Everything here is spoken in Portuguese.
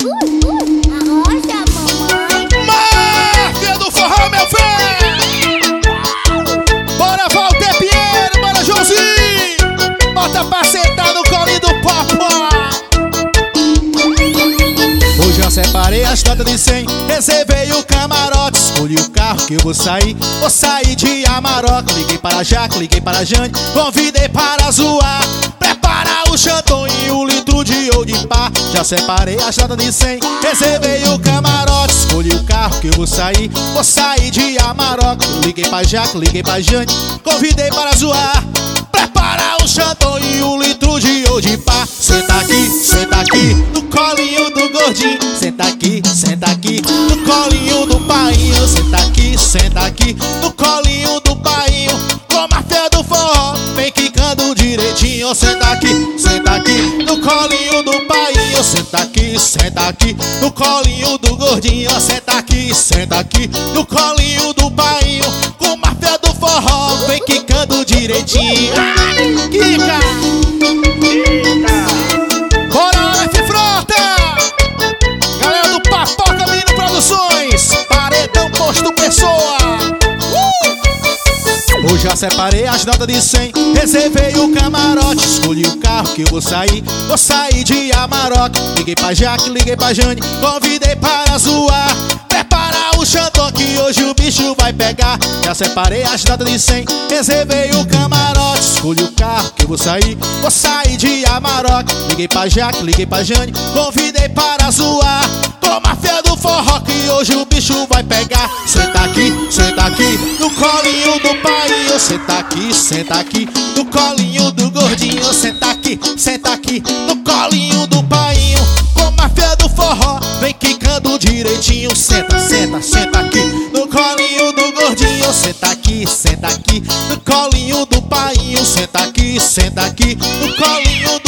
Arrocha, mamãe. Máfia do forró, meu filho! Bora, Walter Pinheiro, bora, Joãozinho! Bota pra sentar no colinho do papai! Hoje eu separei as notas de 100, reservei o camarote, escolhi o carro que eu vou sair de Amarok. Liguei para Jaque, liguei para Jane, convidei para zoar. Prepara o Xandão e o litro de ouro de pá. Já separei as notas de 100, reservei o camarote, escolhi o carro que eu vou sair de Amarok. Liguei para Jaque, liguei para Jane, convidei para zoar. Prepara o Xandão e o litro de ouro de pá. Senta aqui, no colinho do gordinho. Senta aqui, no colinho do painho. Senta aqui, no colinho do painho. Com a fé do forró, vem quicando direitinho. Senta aqui, no colinho do painho. Senta aqui, no colinho do gordinho. Senta aqui, no colinho do painho. Com a fé do forró, vem quicando direitinho. Quica! Bora, F Frota! Galera do Papoca Menino Produções, Paredão Posto Pessoa. Hoje já separei as notas de 100, reservei o camarote, escolhi o carro que eu vou sair de Amarok. Liguei pra Jaque, liguei pra Jane, convidei para zoar. Prepara o Xandão que hoje o bicho vai pegar. Já separei as notas de 100, reservei o camarote, escolhi o carro que eu vou sair de Amarok. Liguei pra Jaque, liguei pra Jane, convidei para zoar. Toma fé do forró que hoje o bicho vai pegar. Senta aqui, no colinho do painho. Senta aqui, no colinho do gordinho. Senta aqui, no colinho do painho. Com a fé do forró, vem quicando direitinho. Senta aqui, no colinho do gordinho. Senta aqui, no colinho do painho. Senta aqui, no colinho do